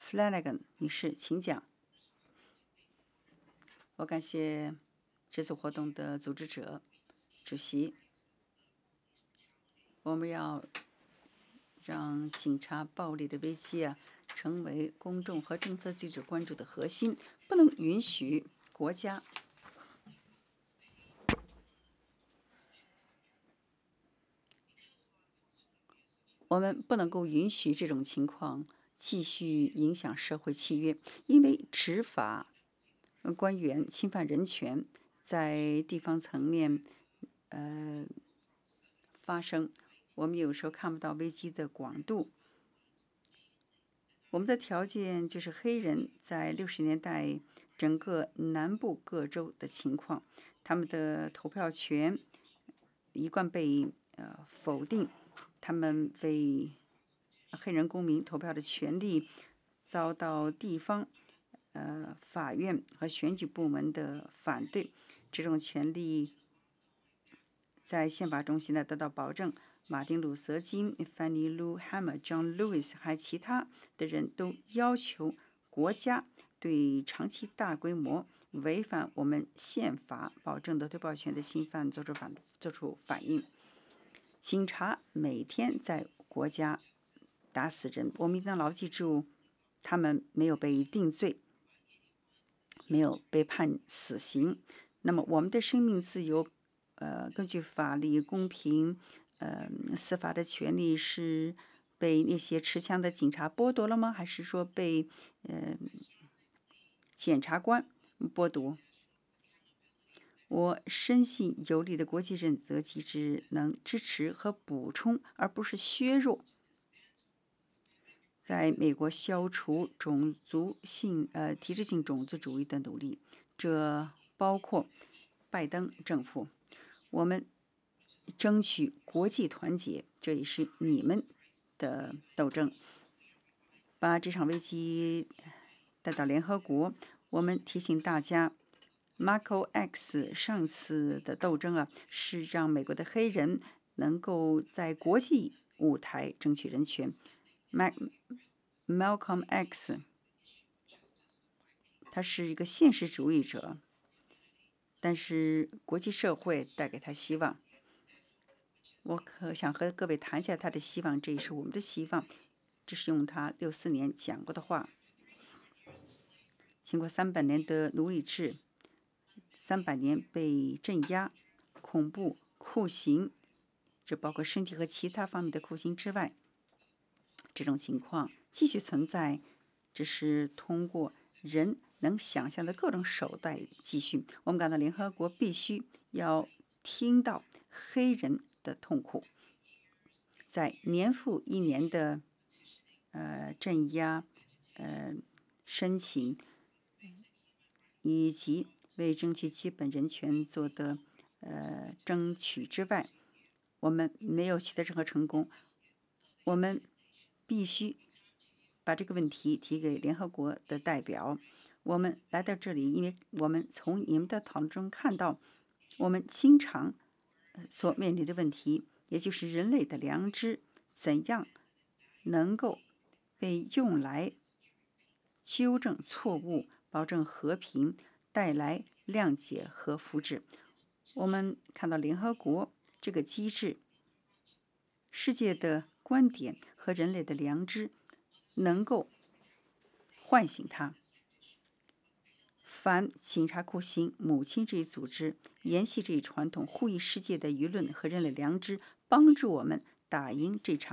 Flanagan 女士，请讲。我感谢这次活动的组织者、主席。我们要让警察暴力的危机成为公众和政策记者关注的核心，不能允许国家我们不能够允许这种情况继续影响社会契约，因为执法官员侵犯人权在地方层面发生，我们有时候看不到危机的广度。我们的条件就是黑人在60年代整个南部各州的情况，他们的投票权一贯被否定，他们为黑人公民投票的权利遭到地方法院和选举部门的反对。这种权利在宪法中现在得到保证。马丁·鲁瑟·金、范尼·路、Hammer、John Lewis 还有其他的人都要求国家对长期大规模违反我们宪法保证的投票权的侵犯做出反应。警察每天在国家打死人，我们一定要牢记住，他们没有被定罪，没有被判死刑。那么我们的生命自由根据法律公平司法的权利是被那些持枪的警察剥夺了吗？还是说被检察官剥夺？我深信有力的国际认责机制能支持和补充，而不是削弱在美国消除体制性种族主义的努力，这包括拜登政府。我们争取国际团结，这也是你们的斗争。把这场危机带到联合国，我们提醒大家 ，Malcolm X 上次的斗争是让美国的黑人能够在国际舞台争取人权。Malcolm X 他是一个现实主义者，但是国际社会带给他希望。我想和各位谈一下他的希望，这也是我们的希望。这是用他64年讲过的话。经过300年的奴隶制，300年被镇压、恐怖、酷刑，这包括身体和其他方面的酷刑之外，这种情况继续存在，只是通过人能想象的各种手段继续。我们感到联合国必须要听到黑人的痛苦，在年复一年的镇压、申请以及为争取基本人权做的争取之外，我们没有取得任何成功。我们必须把这个问题提给联合国的代表。我们来到这里，因为我们从你们的讨论中看到，我们经常所面临的问题，也就是人类的良知怎样能够被用来纠正错误、保证和平、带来谅解和福祉。我们看到联合国这个机制，世界的观点和人类的良知能够唤醒它。反警察酷刑母亲这一组织沿袭这一传统，呼吁世界的舆论和人类良知，帮助我们打赢这场